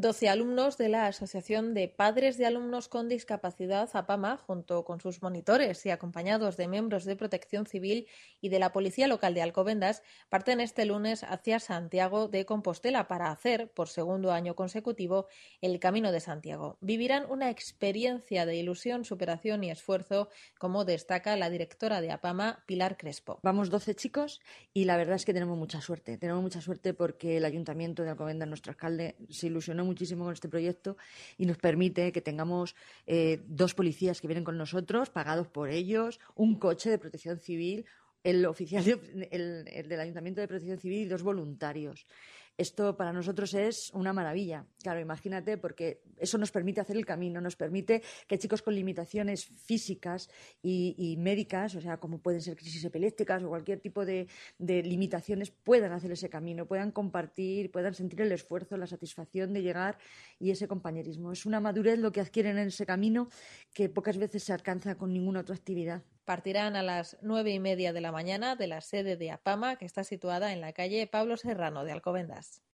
12 alumnos de la Asociación de Padres de Alumnos con Discapacidad APAMA, junto con sus monitores y acompañados de miembros de Protección Civil y de la Policía Local de Alcobendas, parten este lunes hacia Santiago de Compostela para hacer, por segundo año consecutivo, el Camino de Santiago. Vivirán una experiencia de ilusión, superación y esfuerzo, como destaca la directora de APAMA, Pilar Crespo. Vamos 12 chicos y la verdad es que tenemos mucha suerte. Tenemos mucha suerte porque el Ayuntamiento de Alcobendas, nuestro alcalde, se ilusionó muchísimo con este proyecto y nos permite que tengamos 2 policías que vienen con nosotros, pagados por ellos, un coche de protección civil, el oficial el del Ayuntamiento de Protección Civil y 2 voluntarios. Esto para nosotros es una maravilla. Claro, imagínate, porque eso nos permite hacer el camino, nos permite que chicos con limitaciones físicas y médicas, o sea, como pueden ser crisis epilépticas o cualquier tipo de limitaciones, puedan hacer ese camino, puedan compartir, puedan sentir el esfuerzo, la satisfacción de llegar y ese compañerismo. Es una madurez lo que adquieren en ese camino que pocas veces se alcanza con ninguna otra actividad. Partirán a las 9:30 de la mañana de la sede de APAMA, que está situada en la calle Pablo Serrano de Alcobendas.